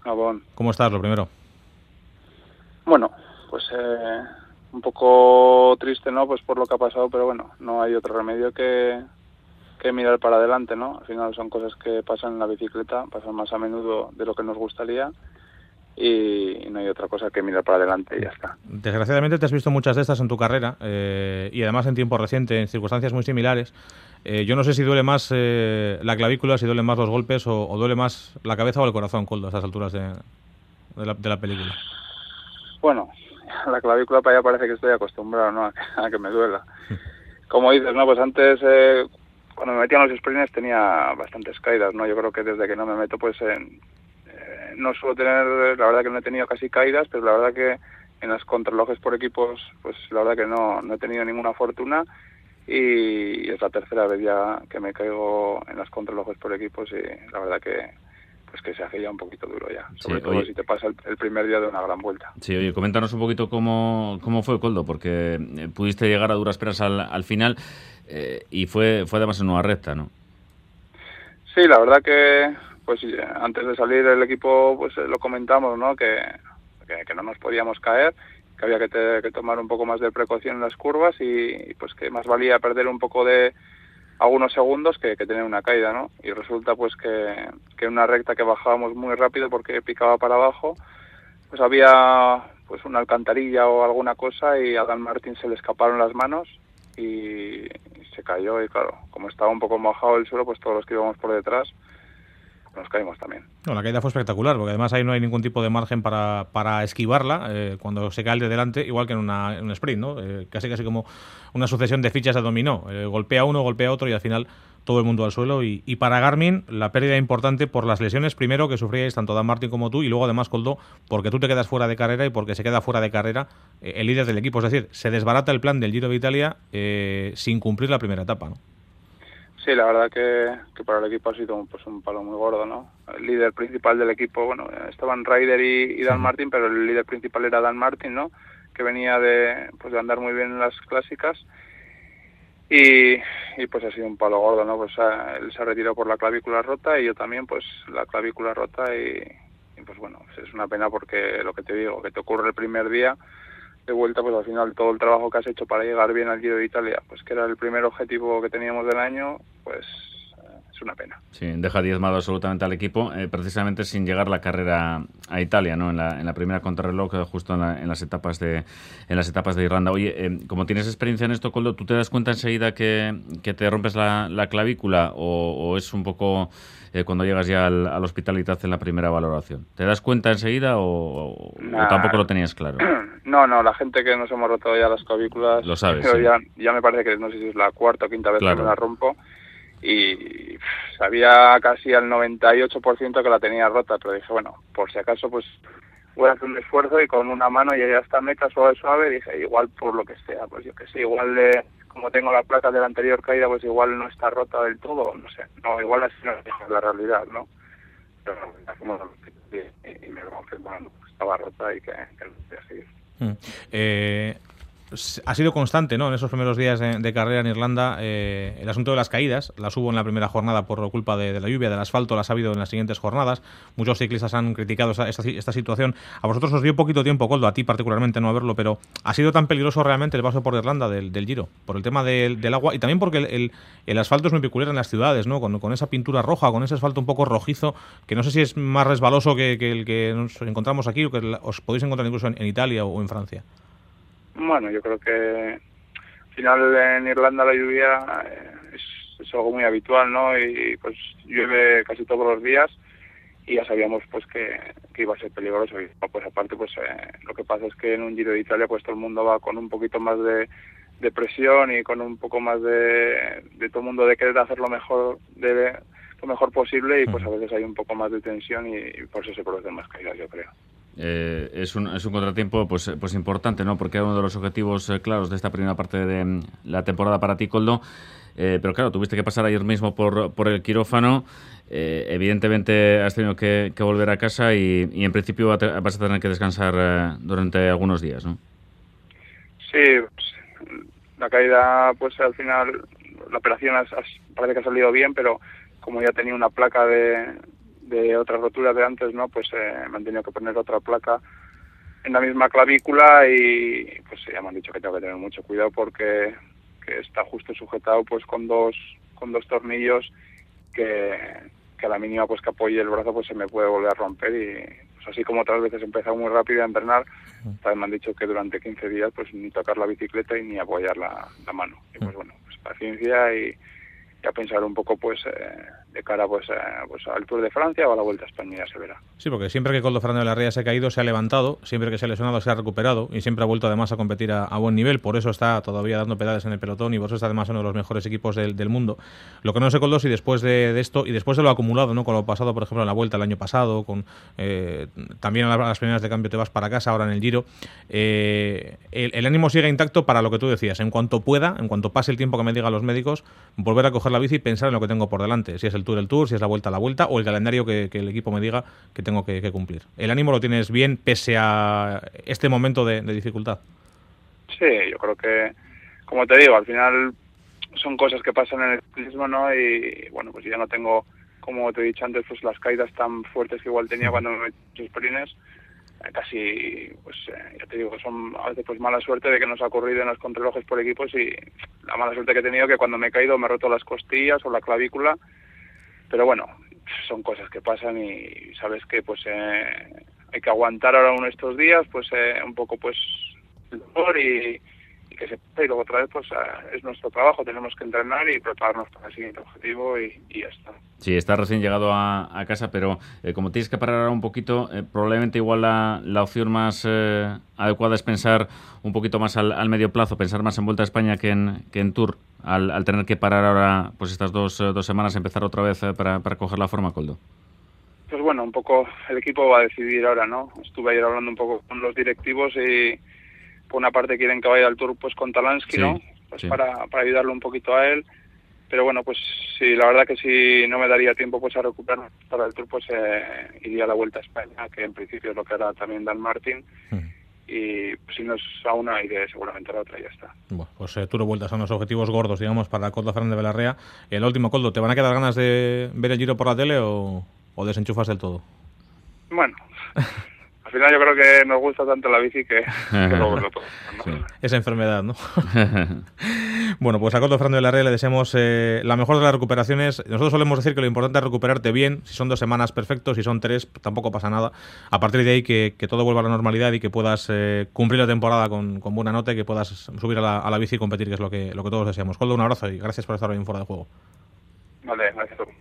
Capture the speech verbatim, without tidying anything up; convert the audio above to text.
Gabón. ¿Cómo estás, lo primero? Bueno, pues eh, un poco triste, ¿no? Pues por lo que ha pasado, pero bueno, no hay otro remedio que, que mirar para adelante, ¿no? Al final son cosas que pasan en la bicicleta, pasan más a menudo de lo que nos gustaría y no hay otra cosa que mirar para adelante y ya está. Desgraciadamente te has visto muchas de estas en tu carrera eh, y además en tiempo reciente, en circunstancias muy similares. Eh, yo no sé si duele más eh, la clavícula, si duelen más los golpes o, o duele más la cabeza o el corazón, Koldo, a estas alturas de, de, la, de la película. Bueno, la clavícula para allá parece que estoy acostumbrado, ¿no? A que, a que me duela. Como dices, ¿no? Pues antes, eh, cuando me metía en los sprints tenía bastantes caídas, ¿no? Yo creo que desde que no me meto, pues en, eh, no suelo tener, la verdad que no he tenido casi caídas, pero la verdad que en las contrarrelojes por equipos, pues la verdad que no, no he tenido ninguna fortuna y es la tercera vez ya que me caigo en las contrarrelojes por equipos y la verdad que pues que se hace ya un poquito duro ya, sobre Sí, todo oye, si te pasa el, el primer día de una gran vuelta. Sí, oye, coméntanos un poquito cómo, cómo fue, Koldo, porque eh, pudiste llegar a duras penas al, al final eh, y fue, fue además en una recta, ¿no? Sí, la verdad que pues antes de salir el equipo pues lo comentamos, ¿no? Que, que, que no nos podíamos caer, que había que, te, que tomar un poco más de precaución en las curvas y, y pues que más valía perder un poco de algunos segundos que, que tener una caída, ¿no? Y resulta pues que, que en una recta que bajábamos muy rápido porque picaba para abajo, pues había pues una alcantarilla o alguna cosa y a Dan Martin se le escaparon las manos y se cayó y claro, como estaba un poco mojado el suelo, pues todos los que íbamos por detrás nos caímos también. No, la caída fue espectacular, porque además ahí no hay ningún tipo de margen para, para esquivarla eh, cuando se cae el de delante, igual que en, una, en un sprint, ¿no? Eh, casi casi como una sucesión de fichas de dominó. Eh, golpea uno, golpea otro y al final todo el mundo al suelo. Y, y para Garmin, la pérdida importante por las lesiones, primero, que sufríais tanto Dan Martin como tú, y luego además, Koldo, porque tú te quedas fuera de carrera y porque se queda fuera de carrera eh, el líder del equipo. Es decir, se desbarata el plan del Giro de Italia eh, sin cumplir la primera etapa, ¿no? Sí, la verdad que, que para el equipo ha sido pues, un palo muy gordo, ¿no? El líder principal del equipo, bueno, estaban Ryder y, y Dan Martin, pero el líder principal era Dan Martin, ¿no? Que venía de, pues, de andar muy bien en las clásicas y, y pues ha sido un palo gordo, ¿no? Pues a, él se ha retirado por la clavícula rota y yo también, pues la clavícula rota y, y pues bueno, pues es una pena porque lo que te digo, que te ocurre el primer día de vuelta, pues al final todo el trabajo que has hecho para llegar bien al Giro de Italia, pues que era el primer objetivo que teníamos del año, pues eh, es una pena. Sí, deja diezmado absolutamente al equipo, eh, precisamente sin llegar la carrera a Italia, ¿no? En la, en la primera contrarreloj, justo en, la, en las etapas de en las etapas de Irlanda. Oye, eh, como tienes experiencia en esto, Koldo, ¿tú te das cuenta enseguida que, que te rompes la, la clavícula o, o es un poco eh, cuando llegas ya al, al hospital y te hacen la primera valoración? ¿Te das cuenta enseguida o, Nah, o tampoco lo tenías claro? No, no, la gente que nos hemos roto ya las clavículas, lo sabes, pero sí. ya, ya me parece que no sé si es la cuarta o quinta vez Claro. que me la rompo y pff, sabía casi al noventa y ocho por ciento que la tenía rota, pero dije, bueno, por si acaso pues voy a hacer un esfuerzo y con una mano llegué hasta meta suave suave, dije, igual por lo que sea, pues yo que sé, igual de, como tengo la placa de la anterior caída, pues igual no está rota del todo, no sé, no, igual así no es la realidad, ¿no? Pero no, y, y me lo confirmaron, pues estaba rota y que, que no podía seguir. Mm. Eh, ha sido constante, ¿no? En esos primeros días de, de carrera en Irlanda eh, el asunto de las caídas. Las hubo en la primera jornada por culpa de, de la lluvia, del asfalto, las ha habido en las siguientes jornadas. Muchos ciclistas han criticado esta, esta, esta situación. A vosotros os dio poquito tiempo, Koldo, a ti particularmente no haberlo, pero ¿ha sido tan peligroso realmente el paso por Irlanda del, del Giro? Por el tema del, del agua y también porque el, el, el asfalto es muy peculiar en las ciudades, ¿no? Con, con esa pintura roja, con ese asfalto un poco rojizo, que no sé si es más resbaloso que, que el que nos encontramos aquí o que os podéis encontrar incluso en, en Italia o en Francia. Bueno, yo creo que al final en Irlanda la lluvia eh, es, es algo muy habitual, ¿no? Y pues llueve casi todos los días y ya sabíamos pues que, que iba a ser peligroso. Y pues aparte pues eh, lo que pasa es que en un Giro de Italia pues todo el mundo va con un poquito más de, de presión y con un poco más de, de todo el mundo de querer hacer lo mejor de lo mejor posible y pues a veces hay un poco más de tensión y, y por eso se producen más caídas, yo creo. Eh, es, un, es un contratiempo pues, pues importante, ¿no? Porque era uno de los objetivos eh, claros de esta primera parte de um, la temporada para ti, Koldo. Eh, pero claro, tuviste que pasar ayer mismo por, por el quirófano. Eh, evidentemente has tenido que, que volver a casa y, y en principio vas a tener que descansar eh, durante algunos días, ¿no? Sí, pues, la caída, pues al final la operación has, has, parece que ha salido bien, pero como ya tenía una placa de, de otra rotura de antes, ¿no? Pues eh, me han tenido que poner otra placa en la misma clavícula y pues ya me han dicho que tengo que tener mucho cuidado porque que está justo sujetado pues con dos con dos tornillos que, que a la mínima pues que apoye el brazo pues se me puede volver a romper y pues así como otras veces he empezado muy rápido a entrenar, también me han dicho que durante quince días pues ni tocar la bicicleta y ni apoyar la, la mano. Y pues bueno, pues paciencia y, y a pensar un poco pues eh, de cara pues, eh, pues al Tour de Francia o a la Vuelta a España, ya se verá. Sí, porque siempre que Koldo Fernández de la Ría se ha caído, se ha levantado, siempre que se ha lesionado se ha recuperado y siempre ha vuelto además a competir a, a buen nivel, por eso está todavía dando pedales en el pelotón y por eso está además uno de los mejores equipos del, del mundo. Lo que no sé, Koldo, si después de, de esto y después de lo acumulado, ¿no? Con lo pasado, por ejemplo, en la Vuelta el año pasado, con eh, también a las primeras de cambio te vas para casa, ahora en el Giro, eh, el, el ánimo sigue intacto para lo que tú decías, en cuanto pueda, en cuanto pase el tiempo que me digan los médicos, volver a coger la bici y pensar en lo que tengo por delante, si es el Tour el Tour, si es la Vuelta la Vuelta o el calendario que, que el equipo me diga que tengo que, que cumplir. ¿El ánimo lo tienes bien pese a este momento de, de dificultad? Sí, yo creo que, como te digo, al final son cosas que pasan en el ciclismo, ¿no? Y bueno, pues ya no tengo, como te he dicho antes, pues las caídas tan fuertes que igual tenía cuando me metí en los sprints. Eh, casi, pues eh, ya te digo, son a veces pues mala suerte de que nos ha ocurrido en los contrarrelojes por equipos y la mala suerte que he tenido que cuando me he caído me he roto las costillas o la clavícula. Pero bueno, son cosas que pasan y sabes que pues eh, hay que aguantar ahora uno de estos días, pues eh, un poco pues el dolor y, y que se pase y luego otra vez pues eh, es nuestro trabajo, tenemos que entrenar y prepararnos para el siguiente objetivo y, y ya está. Sí, estás recién llegado a, a casa, pero eh, como tienes que parar ahora un poquito, eh, probablemente igual la, la opción más eh, adecuada es pensar un poquito más al, al medio plazo, pensar más en Vuelta a España que en, que en Tour, al, al tener que parar ahora pues estas dos, eh, dos semanas, empezar otra vez eh, para, para coger la forma, Koldo. Pues bueno, un poco el equipo va a decidir ahora, ¿no? Estuve ayer hablando un poco con los directivos y por una parte quieren que vaya al Tour pues con Talansky, sí, ¿no? Pues sí. para, para ayudarle un poquito a él. Pero bueno, pues sí, la verdad que si no me daría tiempo pues a recuperar para el Tour, pues eh, iría a la Vuelta a España, que en principio es lo que hará también Dan Martin. Mm. Y pues, si no es a una, iré seguramente a la otra y ya está. Bueno, pues eh, Tour o Vuelta son los objetivos gordos, digamos, para Koldo Fernández de la Ría. El último, Koldo, ¿te van a quedar ganas de ver el Giro por la tele o, o desenchufas del todo? Bueno... Al final yo creo que nos gusta tanto la bici que, que luego lo podemos, ¿no? Sí. Esa enfermedad, ¿no? Bueno, pues a Koldo Fernández de la Ría le deseamos eh, la mejor de las recuperaciones. Nosotros solemos decir que lo importante es recuperarte bien. Si son dos semanas, perfecto. Si son tres, tampoco pasa nada. A partir de ahí que, que todo vuelva a la normalidad y que puedas eh, cumplir la temporada con, con buena nota y que puedas subir a la, a la bici y competir, que es lo que, lo que todos deseamos. Koldo, un abrazo y gracias por estar hoy en Fuera de Juego. Vale, gracias.